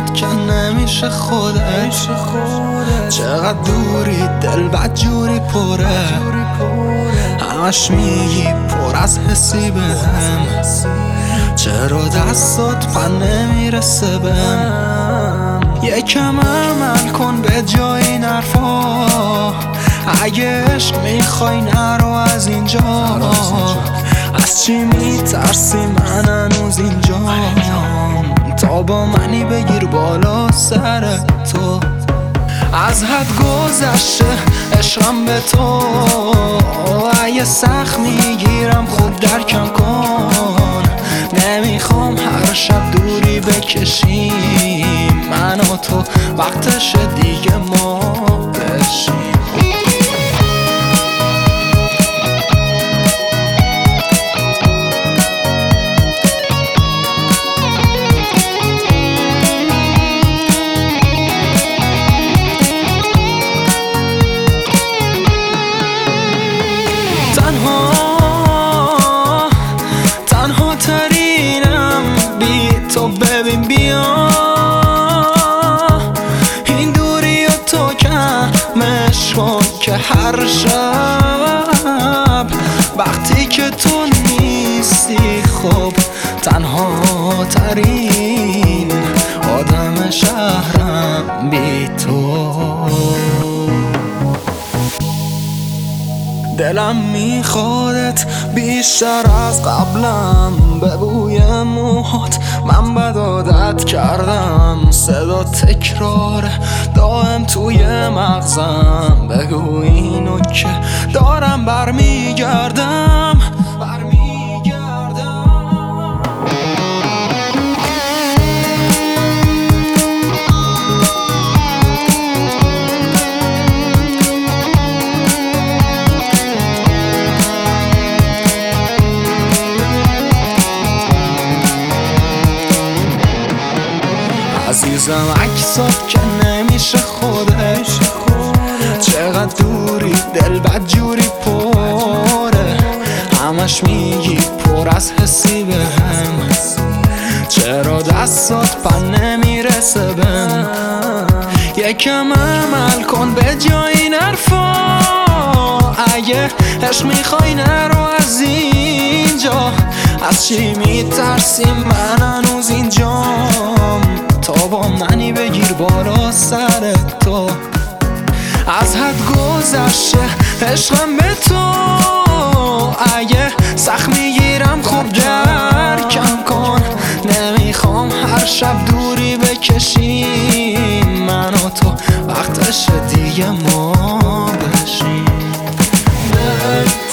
عکسات که نمیشه خودت. چقدر دوری دل بدجوری پره، همش میگی پر از حسی بهم. چرا دستات پن نمیرسه بهم؟ یکم عمل کن به جای این حرفا. اگه عشق میخوای نرو از اینجا. از چی میترسی من هنوز اینجام؟ تا با منی بگیر بالا سر تو. از حد گذشته عشقم به تو. اگه سخت میگیرم خود درکم کن. نمیخوام هر شب دوری بکشیم من و تو. وقتش دیگه ما بشیم. تنها ترینم بی تو. ببین بیا این دوری و تو کمش کن که هر شب وقتی که تو نیستی خب تنها ترین آدم شهرم بی تو. دلم میخوادت بیشتر از قبلم. به بوی موهات من بد عادت کردم. صدا تکرار دائم توی مغزم. بگو اینو که دارم برمیگردم. عزیزم عکسات که نمیشه خودت. چقدر دوری دل بدجوری پره، همش میگی پر از حسی بهم. چرا دستات پن نمیرسه بهم؟ یکم عمل کن به جای این حرفا. اگه عشق میخوای نرو از اینجا. از چی میترسی من هنوز اینجام؟ تا با منی بگیر بالا سر تو. از حد گذشته عشقم به تو. اگه سخت میگیرم خوب درکم کن. نمیخوام هر شب دوری بکشیم من و تو. وقتش دیگه ما بشیم.